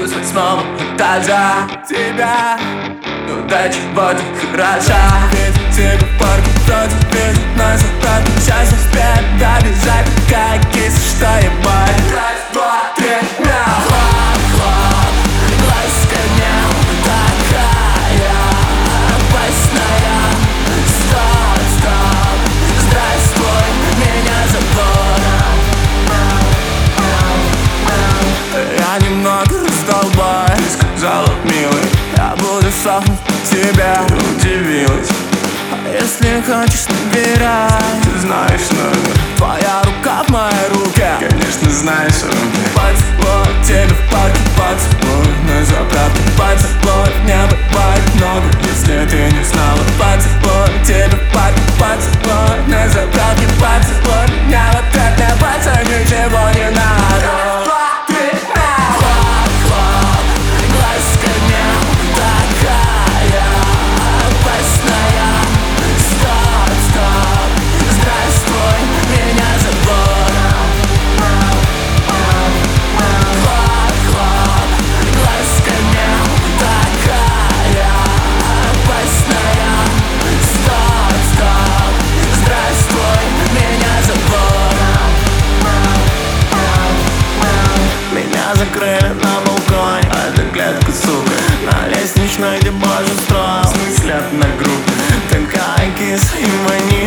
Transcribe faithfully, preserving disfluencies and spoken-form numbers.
с восьмого этажа. Тебя удача вот и хороша. Ведь тебе в парке против видит нас обратно. Сейчас успеем добежать, как киса, что ебать. Раз, два, три, мяу. Хлоп, хлоп, глаз коня такая опасная. Стоп, стоп, здравствуй, меня зовут. Я немного раздолбай. Ты сказала, милый, я буду сохнуть тебя. Ты удивилась. А если хочешь, набирай. Ты знаешь номер. Твоя рука в моей руке. Конечно, знаешь он. Поцелуй тебя в парке, поцелуй на заправке. Поцелуй, не бывает много, если ты не знала. Поцелуй тебя в парке, поцелуй на заправке. Поцелуй меня в ответ, не пацан, ничего не надо. Закрыли на балконе, а это клетка, сука. На лестничной, где боже строил взгляд на группу. Такая киса и манит.